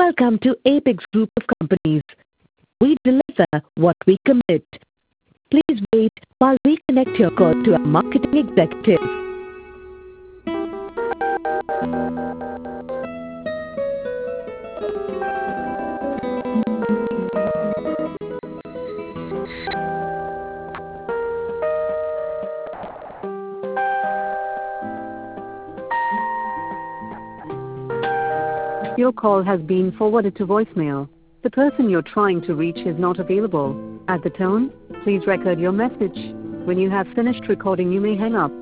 Welcome to Apex Group of Companies. We deliver what we commit. Please wait while we connect your call to our marketing executive. Your call has been forwarded to voicemail. The person you're trying to reach is not available. At the tone, please record your message. When you have finished recording, you may hang up.